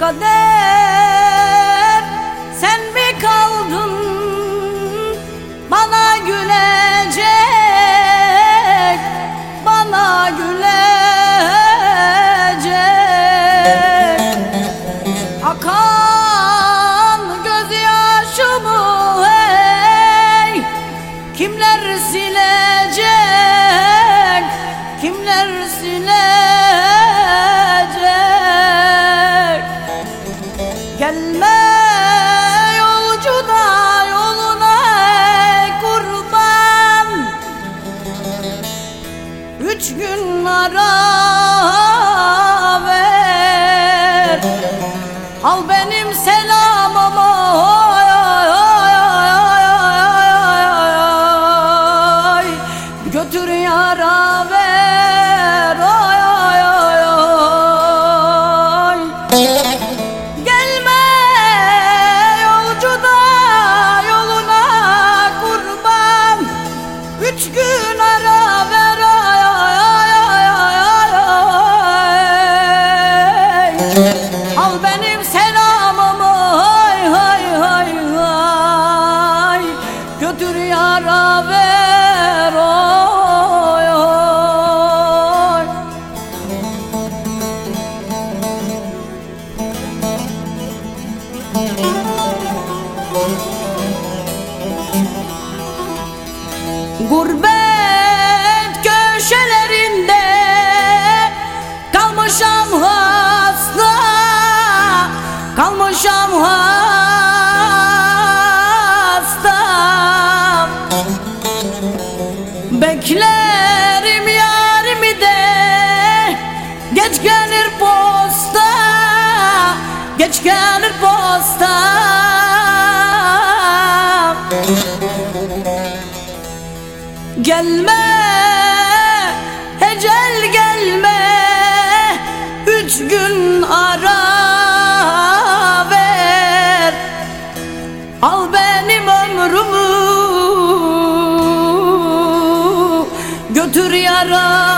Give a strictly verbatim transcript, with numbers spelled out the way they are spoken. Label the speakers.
Speaker 1: Kader, sen mi kaldın bana gülecek, bana gülecek? Akan gözyaşımı hey, kimler silecek, kimler silecek? Gelme yolcu da yoluna kurban, üç gün ara ver, al benim selamımı, oy, oy, oy, oy, oy, oy, götür yara ver, oy, oy, oy, oy. Gelme yolcu da yoluna kurban, üç gün ara ver, oy, oy, oy, oy, oy, oy. Al benim selamımı, hay hay hay hay, götür yara ver, oy, oy. Gurbet köşelerinde kalmışam hasta, kalmışam hasta. Beklerim yarimi de, geç gelir posta, geç gelir posta. Gelme ecel gelme, üç gün ara ver, al benim ömrümü, götür yara